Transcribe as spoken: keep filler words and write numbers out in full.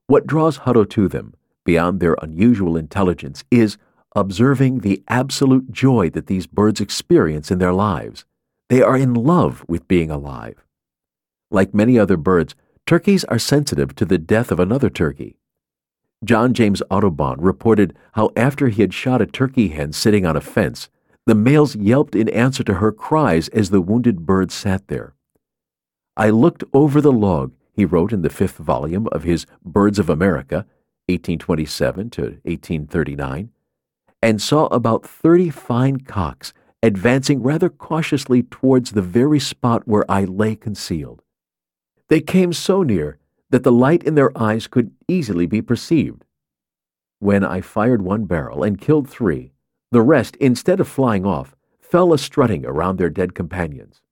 What draws Hutto to them, beyond their unusual intelligence, is observing the absolute joy that these birds experience in their lives. They are in love with being alive. Like many other birds, turkeys are sensitive to the death of another turkey. John James Audubon reported how after he had shot a turkey hen sitting on a fence, the males yelped in answer to her cries as the wounded bird sat there. "I looked over the log," he wrote in the fifth volume of his Birds of America, eighteen twenty-seven to eighteen thirty-nine, and saw about thirty fine cocks advancing rather cautiously towards the very spot where I lay concealed. They came so near that the light in their eyes could easily be perceived. When I fired one barrel and killed three, the rest, instead of flying off, fell a-strutting around their dead companions.